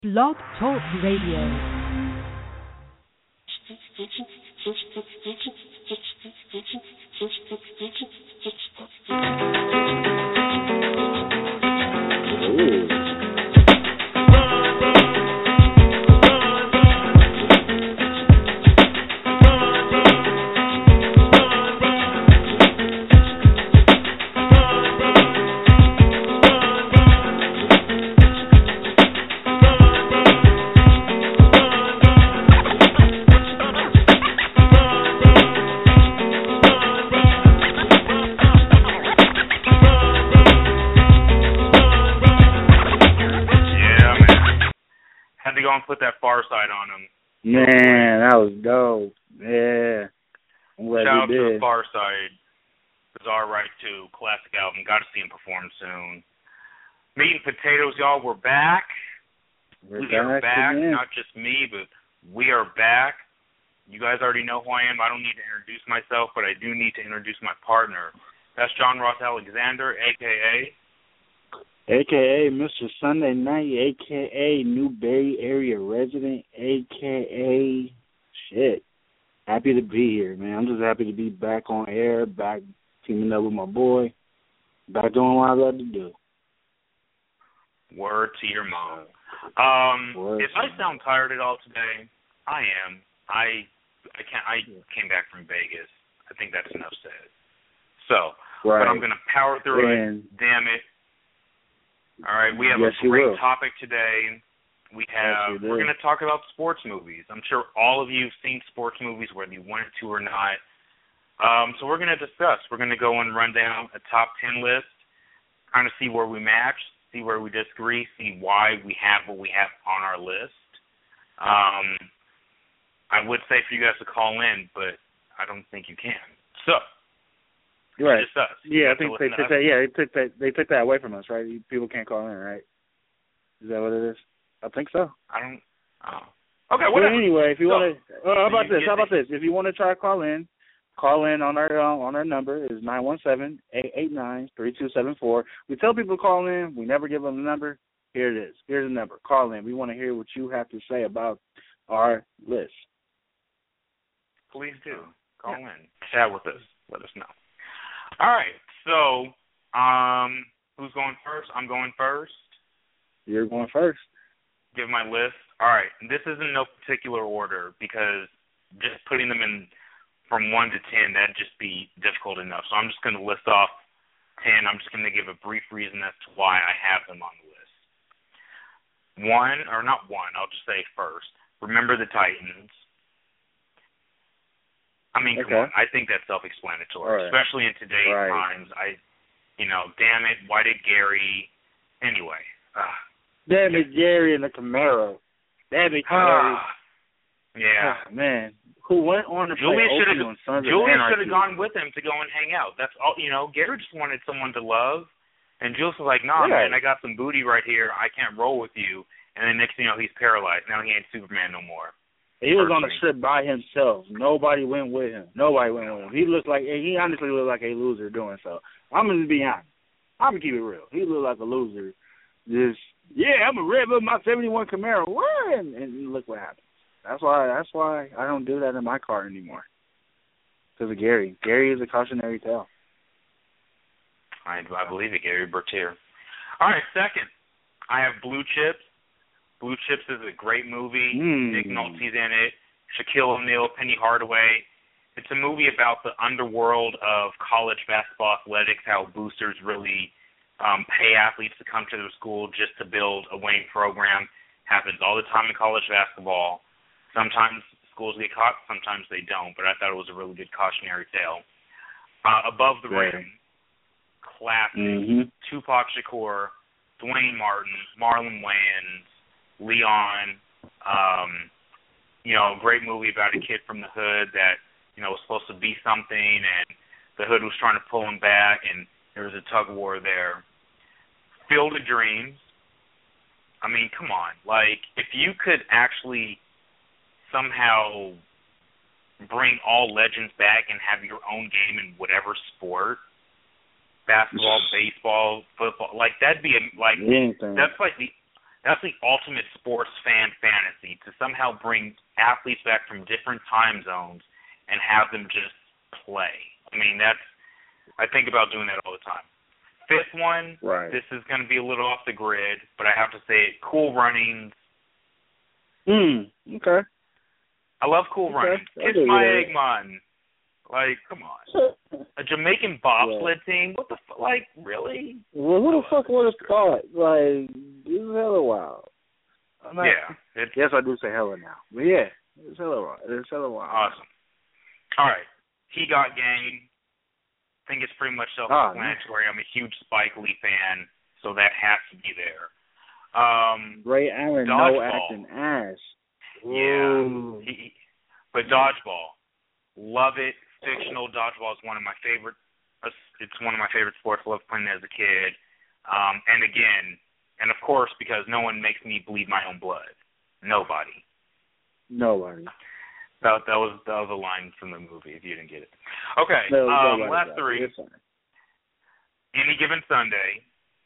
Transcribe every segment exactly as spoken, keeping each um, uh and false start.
Blog Talk Radio. And put that Far Side on him. Man, that was dope. Yeah. I'm glad Shout out you did. to the Far Side. Bizarre Right two, classic album. Got to see him perform soon. Meat and Potatoes, y'all. We're back. We're we are back. Again. Not just me, but we are back. You guys already know who I am. I don't need to introduce myself, but I do need to introduce my partner. That's John Ross Alexander, a k a A K A Mister Sunday Night, A K A New Bay Area resident, A K A shit. Happy to be here, man. I'm just happy to be back on air, back teaming up with my boy, back doing what I love to do. Word to your mom. Um, Word if I sound tired at all today, I am. I I can't. I came back from Vegas. I think that's enough said. So, right. but I'm gonna power through and, it. Damn it. All right, we have yes, a great will. topic today. We have yes, we're going to talk about sports movies. I'm sure all of you have seen sports movies, whether you wanted to or not. Um, so we're going to discuss. We're going to go and run down a top ten list, kind of see where we match, see where we disagree, see why we have what we have on our list. Um, I would say for you guys to call in, but I don't think you can. So. Right. Just us. Yeah, I think they took that. Yeah, they took that. They took that away from us, right? People can't call in, right? Is that what it is? I think so. I don't. Oh. Okay. Well, whatever. anyway, if you so, want to, uh, how about you, this? How about this? If you want to try to call in, call in on our uh, on our number is nine one seven, eight eight nine, three two seven four. We tell people to call in. We never give them the number. Here it is. Here's the number. Call in. We want to hear what you have to say about our list. Please do. Call yeah. in. Chat with us. Let us know. All right, so um, who's going first? I'm going first. You're going first. Give my list. All right, and this is in no particular order because just putting them in from one to ten, that'd just be difficult enough. So I'm just going to list off ten. I'm just going to give a brief reason as to why I have them on the list. One, or not one, I'll just say first, Remember the Titans. I mean, okay. come on. I think that's self-explanatory, right. especially in today's right. times. I, you know, damn it, why did Gary? Anyway. Uh, damn it, yeah. Gary and the Camaro. Damn it, Gary. yeah. Oh, man. Who went on to Julia play should Opie on Sons of Julia Anarchy. should have gone with him to go and hang out. That's all. You know, Gary just wanted someone to love, and Jules was like, "Nah, yeah. man, I got some booty right here. I can't roll with you." And then next thing you know, he's paralyzed. Now he ain't Superman no more. He was on the trip by himself. Nobody went with him. Nobody went with him. He looked like he honestly looked like a loser doing so. I'm gonna be honest. I'm gonna keep it real. He looked like a loser. Just yeah, I'm a red with my seventy-one Camaro. What? And, and look what happened. That's why. That's why I don't do that in my car anymore. Because of Gary. Gary is a cautionary tale. I, I believe it, Gary Bertier. All right, second, I have Blue Chips. Blue Chips is a great movie. Mm. Nick Nolte's in it. Shaquille O'Neal, Penny Hardaway. It's a movie about the underworld of college basketball athletics, how boosters really um, pay athletes to come to their school just to build a winning program. Happens all the time in college basketball. Sometimes schools get caught, sometimes they don't, but I thought it was a really good cautionary tale. Uh, Above the right. Rim, classic. Mm-hmm. Tupac Shakur, Dwayne Martin, Marlon Wayans, Leon, um, you know, a great movie about a kid from the hood that, you know, was supposed to be something, and the hood was trying to pull him back, and there was a tug of war there. Field of Dreams. I mean, come on. Like, if you could actually somehow bring all legends back and have your own game in whatever sport, basketball, baseball, football, like, that'd be, a, like, Anything. that's like the that's the ultimate sports fan fantasy, to somehow bring athletes back from different time zones and have them just play. I mean, that's, I think about doing that all the time. Fifth one, right. This is going to be a little off the grid, but I have to say it, Cool Runnings. Hmm, okay. I love Cool okay. Runnings. Kiss my Eggman. Like, come on. A Jamaican bobsled yeah. team? What the fuck? Like, really? Well, who the fuck would have thought? Like, this is hella wild. I'm not, yeah. It's, yes, I do say hella now. But yeah, it's hella wild. It's hella wild. Awesome. All right. He Got Game. I think it's pretty much self-explanatory. Oh, I'm a huge Spike Lee fan, so that has to be there. Um, Ray Allen, Dodgeball. no acting ass. Yeah. He, but Dodgeball. Love it. Fictional. Dodgeball is one of my favorite. It's one of my favorite sports. Love playing it as a kid. Um, and again, and of course, because no one makes me bleed my own blood. Nobody. Nobody. That that was that was a line from the movie. If you didn't get it. Okay. No, um, last three. Any Given Sunday.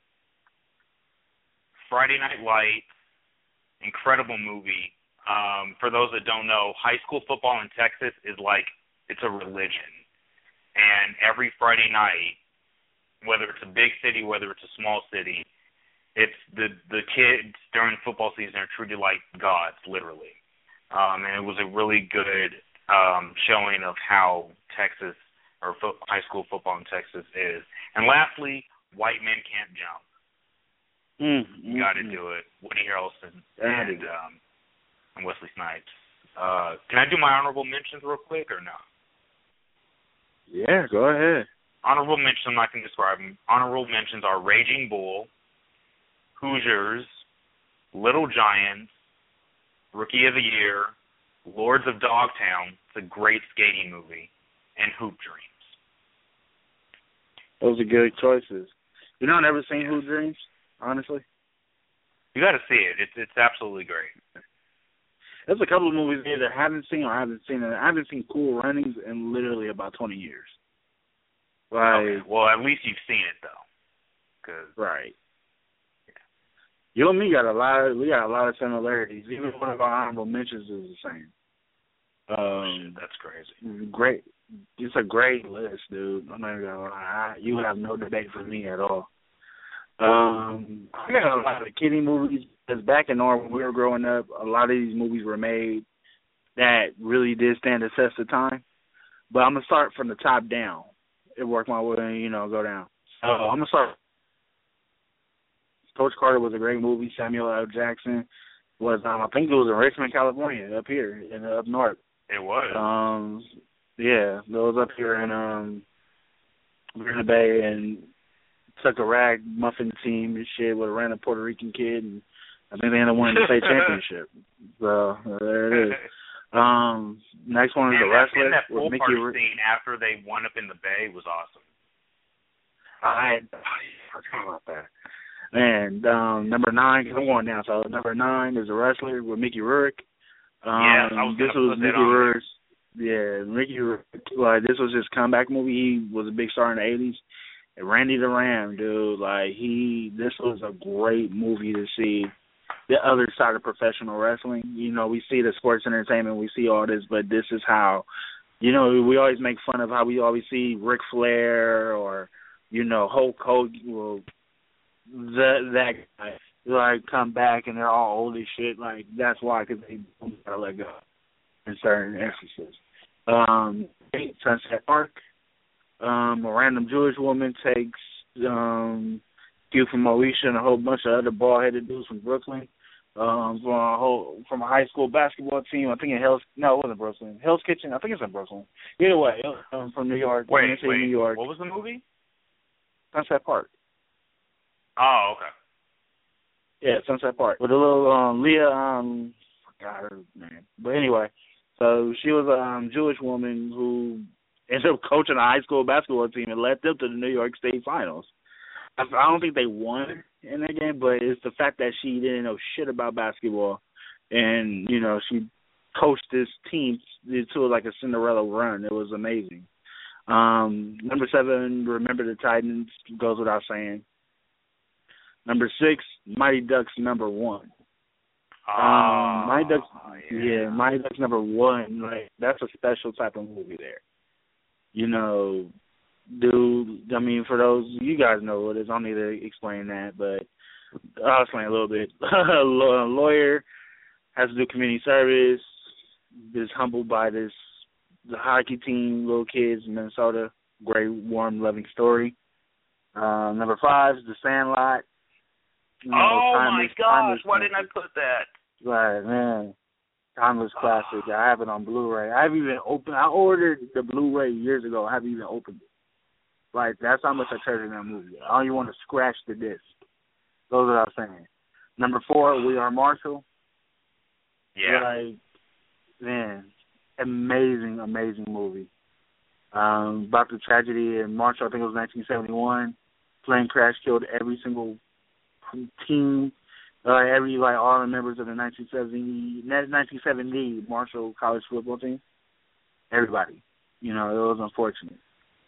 Friday Night Lights. Incredible movie. Um, for those that don't know, high school football in Texas is like, it's a religion. And every Friday night, whether it's a big city, whether it's a small city, it's the the kids during football season are treated like gods, literally. Um, and it was a really good um, showing of how Texas, or fo- high school football in Texas is. And lastly, White Men Can't Jump. Mm, you got to mm, do it. Woody Harrelson and, and, um, and Wesley Snipes. Uh, can I do my honorable mentions real quick or no? Yeah, go ahead. Honorable mentions, I'm not going to describe them. Honorable mentions are Raging Bull, Hoosiers, Little Giants, Rookie of the Year, Lords of Dogtown, it's a great skating movie, and Hoop Dreams. Those are good choices. You know, I've never seen Hoop Dreams, honestly. You got to see it. It's it's absolutely great. There's a couple of movies I either haven't seen or I haven't seen. I haven't seen Cool Runnings in literally about twenty years. Like, okay. Well, at least you've seen it though. Cause, right. Yeah. You and me got a lot. Of, we got a lot of similarities. Even one of our honorable mentions is the same. Um, oh, shit, that's crazy. Great. It's a great list, dude. I'm not even gonna lie. You have no debate for me at all. Um, I got a lot of kiddie movies. Because back in North, when we were growing up, a lot of these movies were made that really did stand the test of time. But I'm going to start from the top down and work my way, you know, go down. So I'm going to start. Coach Carter was a great movie. Samuel L. Jackson was, um, I think it was in Richmond, California, up here, in up north. It was. Um, yeah, it was up here in um, Marina Bay, and took a rag muffin team and shit with a random Puerto Rican kid, and I think they ended up winning the state championship. So there it is. Um, next one is and The Wrestler. And that pool with party Mickey scene after they won up in the Bay was awesome. I, I forgot about that. And um, number nine, because I'm going down. So number nine is The Wrestler with Mickey Rourke. Um, yeah, I was this was Mickey Rourke's. Yeah, Mickey Rourke. Like, this was his comeback movie. He was a big star in the eighties. And Randy the Ram, dude, like he, this was a great movie to see the other side of professional wrestling. You know, we see the sports entertainment, we see all this, but this is how, you know, we always make fun of how we always see Ric Flair or, you know, Hulk Hogan, well, the, that guy, like, come back and they're all old as shit. Like, that's why, because they don't gotta let go in certain instances. Um, Sunset Park. Um, a random Jewish woman takes um, Q from Moesha and a whole bunch of other bald-headed dudes from Brooklyn um, from a whole from a high school basketball team. I think in Hell's no, it wasn't Brooklyn. Hell's Kitchen. I think it's in Brooklyn. Either way, um, from New York. Wait, wait. New York. What was the movie? Sunset Park. Oh, okay. Yeah, Sunset Park with a little um, Leah. Um, forgot her name, but anyway, so she was a um, Jewish woman who ended up coaching a high school basketball team and led them to the New York State Finals. I, I don't think they won in that game, but it's the fact that she didn't know shit about basketball, and you know she coached this team to like a Cinderella run. It was amazing. Um, number seven, Remember the Titans, goes without saying. Number six, Mighty Ducks number one. Oh, Um, Mighty Ducks, yeah. yeah, Mighty Ducks number one. Like that's a special type of movie there. You know, dude. I mean, for those you guys know what it is. I don't need to explain that, but I'll explain a little bit. A lawyer has to do community service. Is humbled by this the hockey team, little kids in Minnesota. Great, warm, loving story. Uh, number five is The Sandlot. You know, oh timeless, my gosh! timeless Why didn't I put that? Right, man. Timeless classic. I have it on Blu-ray. I haven't even opened. I ordered the Blu-ray years ago. I haven't even opened it. Like that's how much I treasure that movie. I don't even want to scratch the disc. Those are what I'm saying. Number four, We Are Marshall. Yeah. Like, man, amazing, amazing movie. Um, about the tragedy in Marshall, I think it was nineteen seventy-one. Plane crash killed every single team, uh, every like all the members of the nineteen seventy, nineteen seventy Marshall College football team. Everybody, you know, it was unfortunate.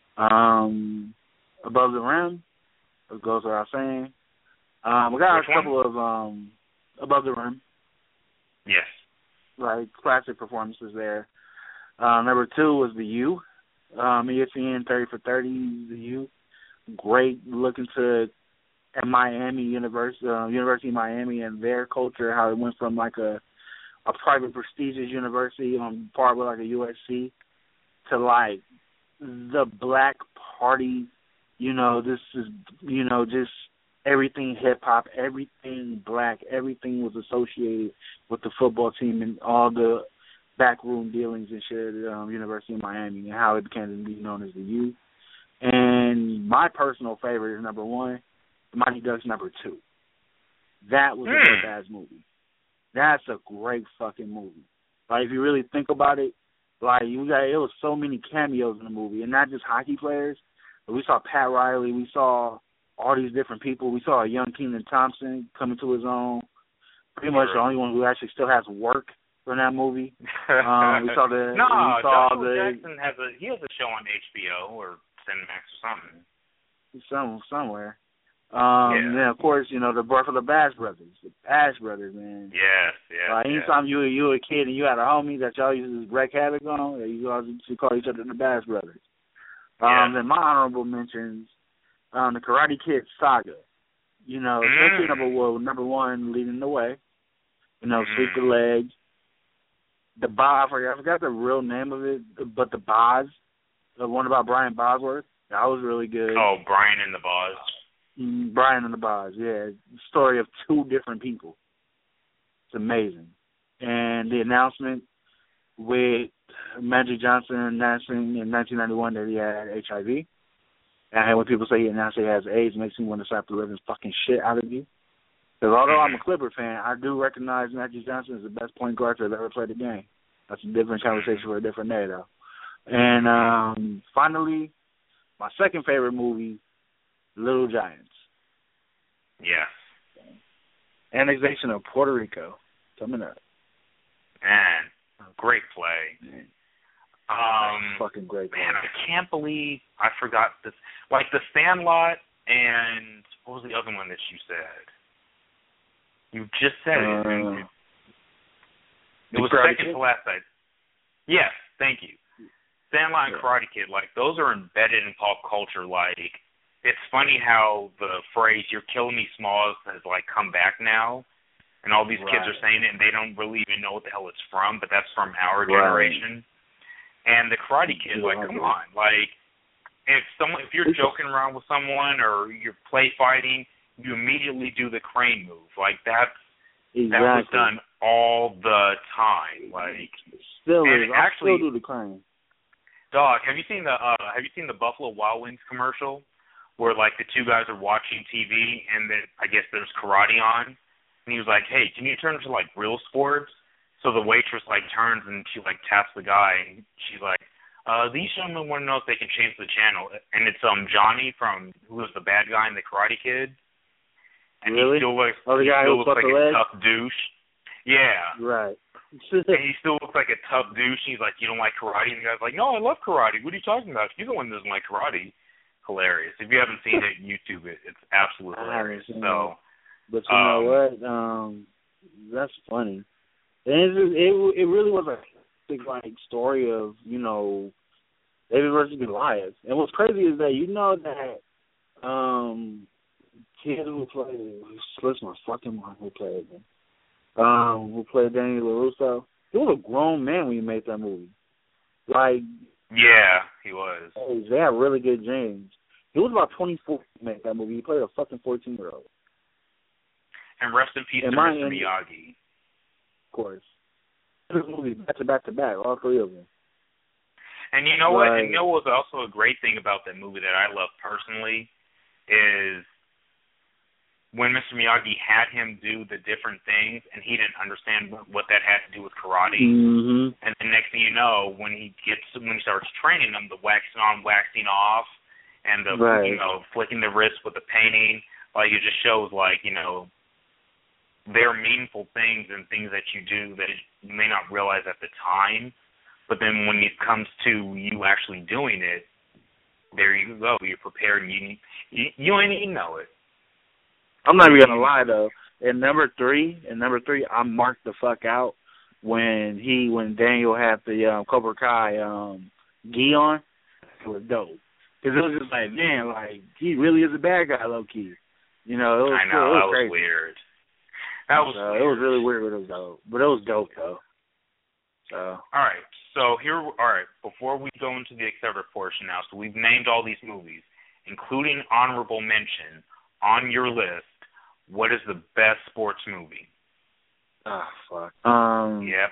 Um, Above the Rim, it goes without saying. Um, we got Which a couple one? of um, Above the Rim. Yes. Like classic performances there. Uh, number two was The U. Um, E S P N thirty for thirty, The U. Great looking to at Miami University, uh, University of Miami and their culture, how it went from like a a private prestigious university on par with like a U S C to like the Black Party. You know, this is you know just everything hip hop, everything black, everything was associated with the football team and all the backroom dealings and shit at um, University of Miami and how it became to be known as the U. And my personal favorite is number one, Mighty Ducks number two. That was a mm. good ass movie. That's a great fucking movie. Like if you really think about it, like you got it was so many cameos in the movie, and not just hockey players. But we saw Pat Riley, we saw all these different people. We saw a young Kenan Thompson coming to his own. Pretty much the only one who actually still has work from that movie. Um, we saw the no, we saw Joshua the, Jackson has a he has a show on H B O or Cinemax or something. Some somewhere. Um, yeah. And then of course you know the birth of the Bash Brothers, the Bash Brothers, man. Yes, yes. Like anytime yes. you were you were a kid and you had a homie that y'all used to wreak havoc on, you all used to call each other the Bash Brothers. Um, yeah. Then my honorable mentions, um, the Karate Kid saga. You know, especially mm. number one, number one, Leading the Way. You know, mm. Sweep the Leg. The Boz, I forgot, I forgot the real name of it, but the Boz, the one about Brian Bosworth, that was really good. Oh, Brian and the Boz. Mm, Brian and the Boz, yeah. Story of two different people. It's amazing. And the announcement with Magic Johnson announcing in nineteen ninety-one that he had H I V. And when people say he announced he has AIDS, it makes me want to slap the living fucking shit out of you. Because although I'm a Clipper fan, I do recognize Magic Johnson as the best point guard to have ever played the game. That's a different conversation for a different day, though. And um, finally, my second favorite movie, Little Giants. Yes. Annexation of Puerto Rico coming up. Man, great play. Man. Um, fucking great play. Man, I can't believe I forgot this. Like The Sandlot and what was the other one that you said? You just said it. Uh, it was second to last night. Yes, thank you. Sandlot and yeah. Karate Kid, like those are embedded in pop culture. Like it's funny how the phrase "You're killing me, Smalls" has like come back now, and all these right. kids are saying it, and they don't really even know what the hell it's from. But that's from our right. generation. And the Karate Kid, like, come on, like if someone, if you're joking around with someone or you're play fighting, you immediately do the crane move. Like that's exactly. that was done all the time. Like still and is. I actually, still do the crane. Dog, have you seen the uh, have you seen the Buffalo Wild Wings commercial where like the two guys are watching T V and then I guess there's karate on and he was like, hey, can you turn to like real sports? So the waitress like turns and she like taps the guy and she's like, uh, these gentlemen want to know if they can change the channel. And it's um Johnny from who was the bad guy in the Karate Kid. And really? he still looks, oh, the he guy still who looks like a leg? tough douche. Yeah. Right. And he still looks like a tough douche. He's like, you don't like karate? And the guy's like, no, I love karate. What are you talking about? You're the one that doesn't like karate. Hilarious. If you haven't seen it, YouTube it. It's absolutely hilarious. So But you Um, know what? Um, that's funny. And it's just, it it really was a big like story of you know David versus Goliath. And what's crazy is that you know that um kid who played slips my fucking mind who played him. Um, who played Danny LaRusso. He was a grown man when he made that movie. Like yeah, he was. they had really good genes. He was about twenty-four when he made that movie. He played a fucking fourteen-year-old. And rest in peace And to my Mister end- Miyagi. Of course. This movie back to back to back, all three of them. And you know what? Right. And you know what's also a great thing about that movie that I love personally is when Mister Miyagi had him do the different things, and he didn't understand what that had to do with karate. Mm-hmm. And the next thing you know, when he gets when he starts training them, the waxing on, waxing off, and the Right. you know flicking the wrist with the painting, like it just shows like you know there are meaningful things and things that you do that you may not realize at the time, but then when it comes to you actually doing it, there you go. You're prepared, and you you, you ain't even know it. I'm not even gonna lie though. In number three, in number three, I marked the fuck out when he when Daniel had the um, Cobra Kai um, gi on. It was dope because it was just like, man, like he really is a bad guy, low key. You know, it was I know cool. It was that was crazy. weird. That was so, weird. It was really weird, but it was dope. But it was dope though. So. All right. So here, all right. Before we go into the etc. portion now, so we've named all these movies, including honorable mention on your list. What is the best sports movie? Ah, fuck. Um. Yep.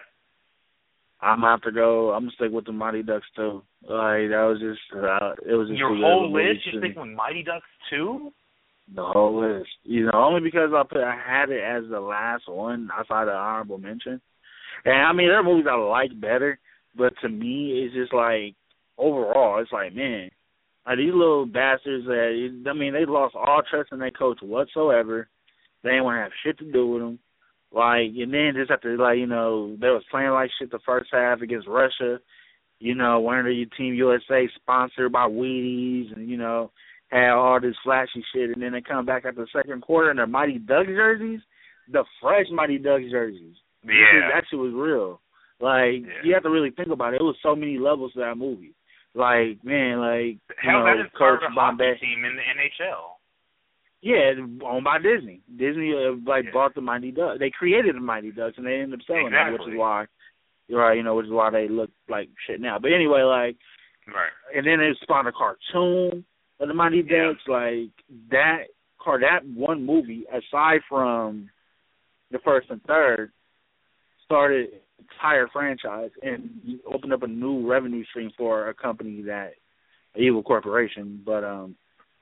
I'm gonna have to go. I'm gonna stick with the Mighty Ducks too. Like that was just, uh, it was just Your too good whole of a movie list? to You're me. sticking with Mighty Ducks too? The whole list, you know, only because I put I had it as the last one outside of honorable mention. And I mean, there are movies I like better, but to me, it's just like overall, it's like man, like these little bastards that I mean, they lost all trust in their coach whatsoever. They didn't want to have shit to do with them. Like, and then just after, like, you know, they was playing like shit the first half against Russia. You know, wearing the Team U S A sponsored by Wheaties and, you know, had all this flashy shit. And then they come back after the second quarter in their Mighty Ducks jerseys, the fresh Mighty Ducks jerseys. Yeah. That shit was real. Like, yeah. you have to really think about it. It was so many levels to that movie. Like, man, like, Hell, you know, that inspired Coach a Bombay. hockey team in the N H L. Yeah, owned by Disney. Disney uh, like Yeah. bought the Mighty Ducks. They created the Mighty Ducks, and they ended up selling them, which Exactly. is why, right? You know, which is why they look like shit now. But anyway, like, Right. and then they spawned a cartoon of the Mighty Yeah. Ducks. Like that car, that one movie, aside from the first and third, started an entire franchise and opened up a new revenue stream for a company that, an evil corporation. But um,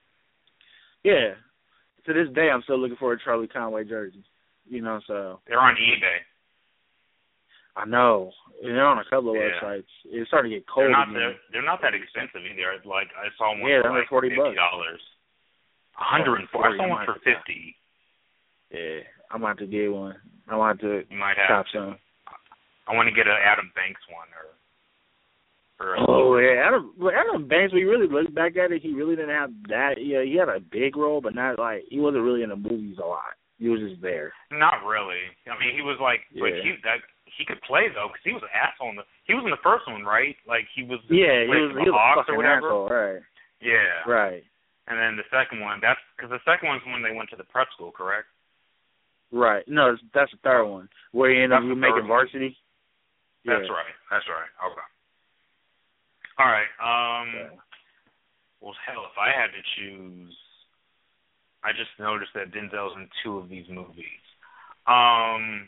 yeah. To this day, I'm still looking for a Charlie Conway jersey. You know, so. They're on eBay. I know. They're on a couple of Yeah. websites. It's starting to get cold They're not again. they're, they're not that expensive either. Like I saw one Yeah, for they're like forty fifty bucks. dollars. A hundred and forty. I saw one for fifty. Yeah, I'm going to have to get one. I'm going to have to You might cop have to. some. I want to get an Adam Banks one or. or a Oh, yeah. Adam, well, Adam Banks, we really look back at it, he really didn't have that. Yeah, he had a big role, but not like, he wasn't really in the movies a lot. He was just there. Not really. I mean, he was like, Yeah. but he that he could play though, because he was an asshole in the. He was in the first one, right? Like he was. Yeah, he played was, for he the was a Hawks fucking or whatever. asshole, right. Yeah. Right. And then the second one, that's because the second one's when they went to the prep school, correct? Right. No, that's the third one, where he ended up That's the making third one. varsity. That's Yeah. right. That's right. Okay. All right. Um. Yeah. Well, hell, if I had to choose, I just noticed that Denzel's in two of these movies. Um.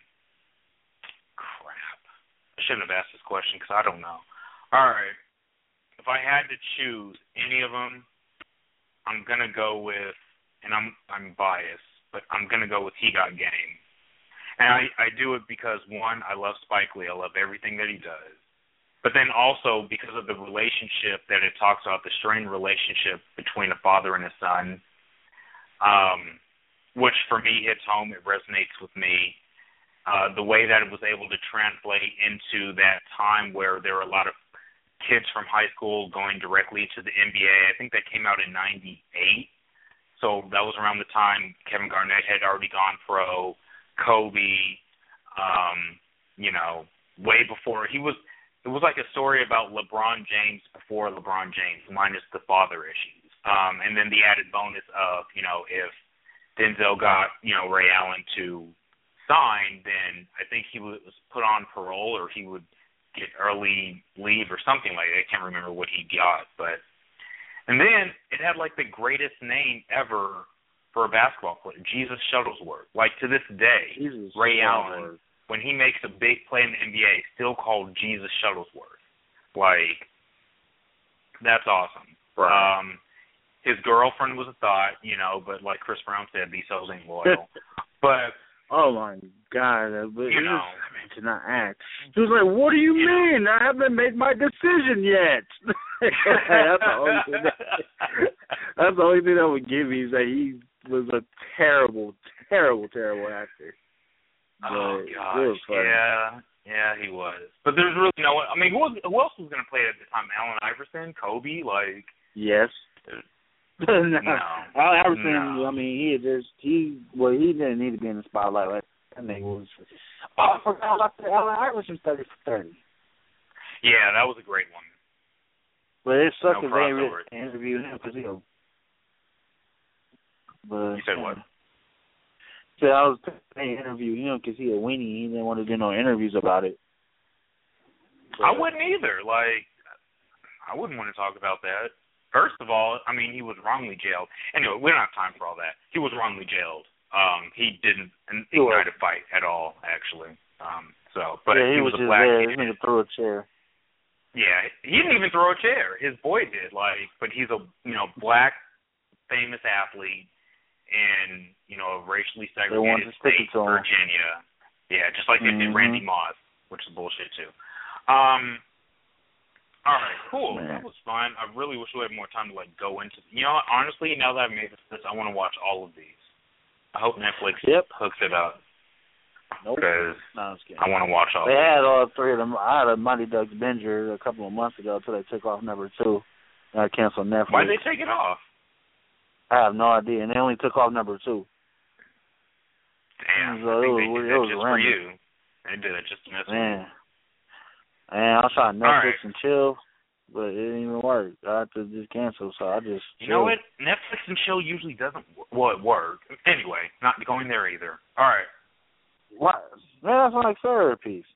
Crap. I shouldn't have asked this question because I don't know. All right. If I had to choose any of them, I'm gonna go with, and I'm I'm biased, but I'm gonna go with He Got Game. And I, I do it because, one, I love Spike Lee. I love everything that he does. But then also because of the relationship that it talks about, the strained relationship between a father and a son, um, which for me hits home. It resonates with me. Uh, the way that it was able to translate into that time where there were a lot of kids from high school going directly to the N B A. I think that came out in ninety-eight. so that was around the time Kevin Garnett had already gone pro, Kobe, um, you know, way before he was. It was like a story about LeBron James before LeBron James, minus the father issues, um, and then the added bonus of, you know, if Denzel got, you know, Ray Allen to sign, then I think he was put on parole or he would get early leave or something like that. I can't remember what he got, but and then it had like the greatest name ever for a basketball player, Jesus Shuttlesworth. Like to this day, Jesus Ray Shuttlesworth. Allen, when he makes a big play in the N B A, still called Jesus Shuttlesworth. Like that's awesome. Right. Um, his girlfriend was a thought, you know, but like Chris Brown said, these hoes ain't loyal. But oh my God! But you know, I mean, to not act. He was like, "What do you, you mean? Know. I haven't made my decision yet." that's the only thing. That, that's the only thing that would give me is that he was a terrible, terrible, terrible actor. But oh gosh, yeah, yeah, he was. But there's really no one. I mean, who, was, who else was going to play at the time? Allen Iverson, Kobe, like yes. no, no, Allen Iverson. no. I mean, he had just he well, he didn't need to be in the spotlight. Like that nigga was. Oh, I forgot about the Allen Iverson thirty for thirty. Yeah, that was a great one. But it sucks No if they really crossover. interviewed him because he. But You said what? So I was they interviewed him because he a weenie. He didn't want to do no interviews about it. But I wouldn't either. Like, I wouldn't want to talk about that. First of all, I mean, he was wrongly jailed. Anyway, we don't have time for all that. He was wrongly jailed. Um, he didn't ignite a fight at all, actually. Um, so, but yeah, he, he was, was a just black there. kid. He nigga threw a chair. Yeah, he didn't even throw a chair. His boy did. Like, but he's a you know black famous athlete in you know a racially segregated state, Virginia. Yeah, just like they mm-hmm. did Randy Moss, which is bullshit too. Um. All right, cool. Man. That was fun. I really wish we had more time to like go into. You know, honestly, now that I've made this list, I want to watch all of these. I hope Netflix yep. hooks it up. Nope. Because no, I want to watch all. They of had all three of them. I had a Mighty Ducks binger a couple of months ago until they took off number two. And I canceled Netflix. Why did they take it off? I have no idea, and they only took off number two. Damn, so I think it they was, did it that was just random. for you. They did it just to mess with Man. you. And I was trying Netflix right. and chill, but it didn't even work. I had to just cancel, so I just You chilled. know what? Netflix and chill usually doesn't well, it work. Anyway, not going there either. All right. What? Man, that's like therapy.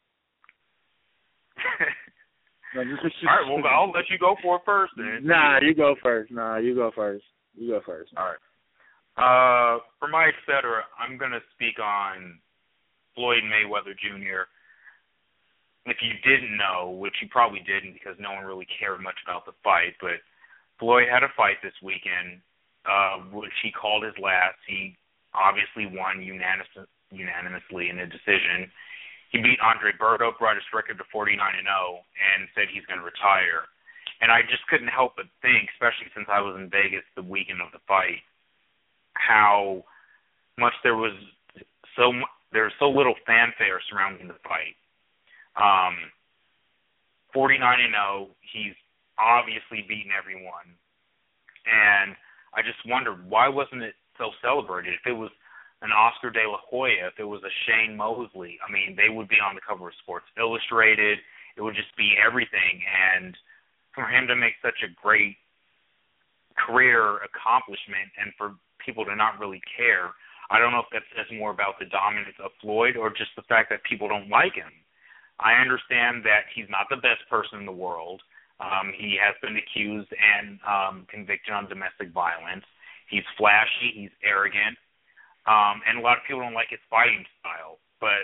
All right, well, I'll let you go for it first then. Nah, you go first. Nah, you go first. You go first. All right. Uh, for my et cetera, I'm going to speak on Floyd Mayweather Junior If you didn't know, which you probably didn't because no one really cared much about the fight, but Floyd had a fight this weekend, uh, which he called his last. He obviously won unanimous, unanimously in a decision. He beat Andre Berto, brought his record to forty-nine and oh, and said he's going to retire. And I just couldn't help but think, especially since I was in Vegas the weekend of the fight, how much there was so there was so little fanfare surrounding the fight. Um, forty-nine and oh, he's obviously beaten everyone, and I just wondered why wasn't it so celebrated? If it was an Oscar De La Hoya, if it was a Shane Mosley, I mean, they would be on the cover of Sports Illustrated. It would just be everything, and for him to make such a great career accomplishment, and for people to not really care, I don't know if that says more about the dominance of Floyd or just the fact that people don't like him. I understand that he's not the best person in the world. Um, he has been accused and um, convicted on domestic violence. He's flashy. He's arrogant. Um, and a lot of people don't like his fighting style. But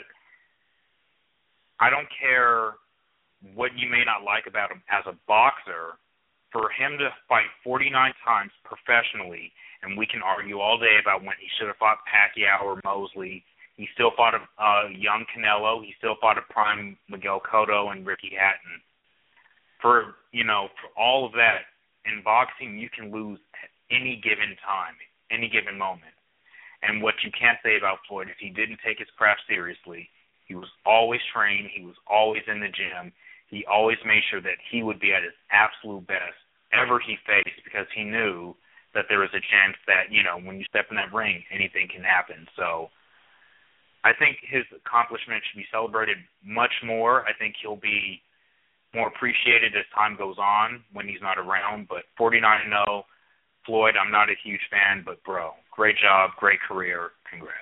I don't care what you may not like about him as a boxer. For him to fight forty-nine times professionally, and we can argue all day about when he should have fought Pacquiao or Mosley. He still fought a uh, young Canelo. He still fought a prime Miguel Cotto and Ricky Hatton. For, you know, for all of that, in boxing, you can lose at any given time, any given moment. And what you can't say about Floyd is he didn't take his craft seriously. He was always trained. He was always in the gym. He always made sure that he would be at his absolute best ever he faced because he knew that there is a chance that, you know, when you step in that ring, anything can happen. So I think his accomplishment should be celebrated much more. I think he'll be more appreciated as time goes on when he's not around. But forty-nine and oh, Floyd, I'm not a huge fan, but, bro, great job, great career. Congrats.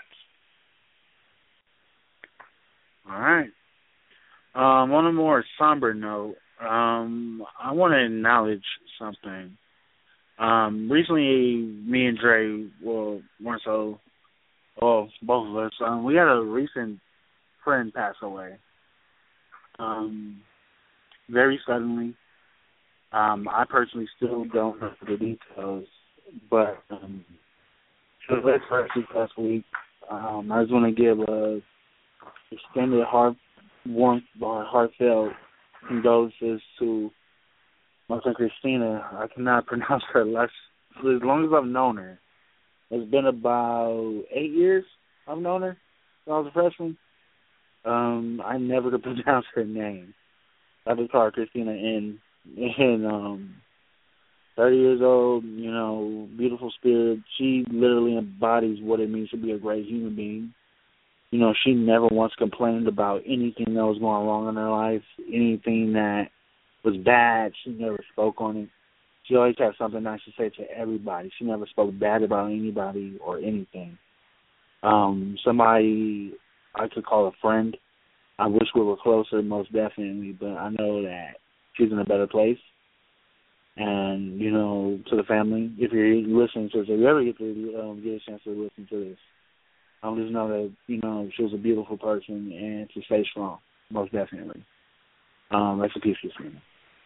All right. Um, on a more somber note, um, I want to acknowledge something. Um, recently, me and Dre, well, more so, well, both of us, um, we had a recent friend pass away. Um, very suddenly. Um, I personally still don't know the details, but um, it was actually last week. Um, I just want to give a extended heart warmth or heartfelt condolences to my friend Christina. I cannot pronounce her last. As long as I've known her, it's been about eight years I've known her. When I was a freshman. Um, I never could pronounce her name. I just call her Christina. And and um, thirty years old, you know, beautiful spirit. She literally embodies what it means to be a great human being. You know, she never once complained about anything that was going wrong in her life, anything that was bad. She never spoke on it. She always had something nice to say to everybody. She never spoke bad about anybody or anything. Um, somebody I could call a friend. I wish we were closer, most definitely, but I know that she's in a better place. And, you know, to the family, if you're listening to this, if you ever get to um, get a chance to listen to this, I'll just know that, you know, she was a beautiful person and to stay strong, most definitely. Um, rest in peace, Christina.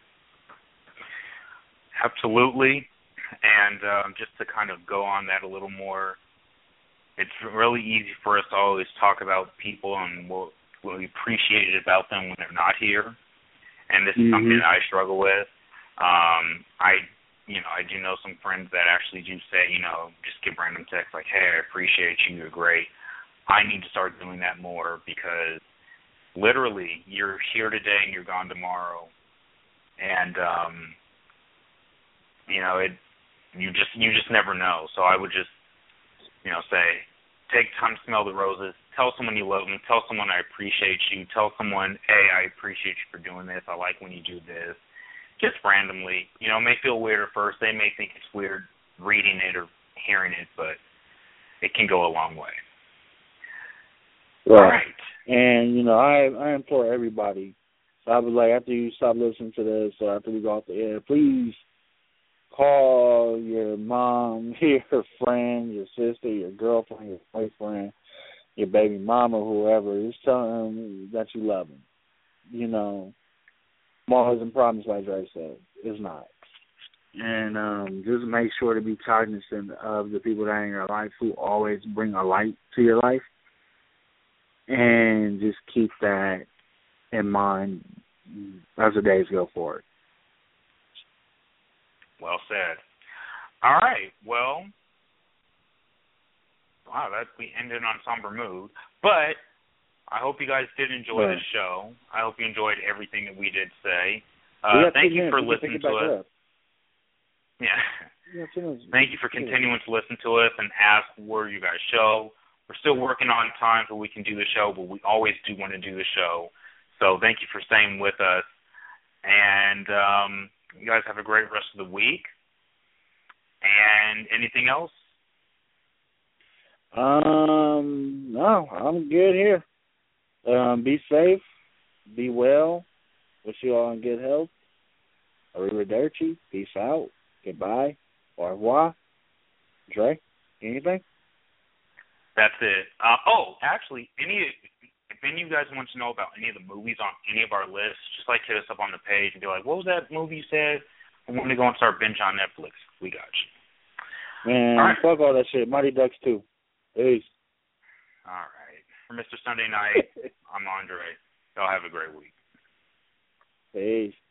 Absolutely. And um, just to kind of go on that a little more, it's really easy for us to always talk about people and what, what we appreciated about them when they're not here. And this is mm-hmm. something that I struggle with. Um, I, you know, I do know some friends that actually do say, you know, just give random texts like, hey, I appreciate you, you're great. I need to start doing that more because literally you're here today and you're gone tomorrow. And, um, you know, it, you just, you just never know. So I would just, you know, say, take time to smell the roses. Tell someone you love them. Tell someone I appreciate you. Tell someone, hey, I appreciate you for doing this. I like when you do this. Just randomly. You know, it may feel weird at first. They may think it's weird reading it or hearing it, but it can go a long way. Right. All right. And, you know, I I implore everybody. So I was like, after you stop listening to this or after we go off the air, please call your mom, your friend, your sister, your girlfriend, your boyfriend, your baby mama, whoever. Just tell them that you love them. You know, tomorrow isn't promised, like Dre said. It's not. And um, just make sure to be cognizant of the people that are in your life who always bring a light to your life. And just keep that in mind as the days go forward. Well said. All right. Well, wow, that we ended on a somber mood. But I hope you guys did enjoy yeah. the show. I hope you enjoyed everything that we did say. Uh, thank you for listening to us. Yeah. yeah thank you for continuing to listen to us and ask where you guys show. We're still working on times where we can do the show, but we always do want to do the show. So thank you for staying with us. And um, you guys have a great rest of the week. And anything else? Um, no, I'm good here. Um, be safe, be well. Wish you all in good health. Arrivederci. Peace out. Goodbye. Au revoir. Dre, anything? That's it. Uh, oh, actually, any if any of you guys want to know about any of the movies on any of our lists, just like hit us up on the page and be like, what was that movie you said? I want to go and start binge on Netflix. We got you. Man, all right. Fuck all that shit. Mighty Ducks two. Peace. All right. For Mister Sunday Night, I'm Andre. Y'all have a great week. Peace.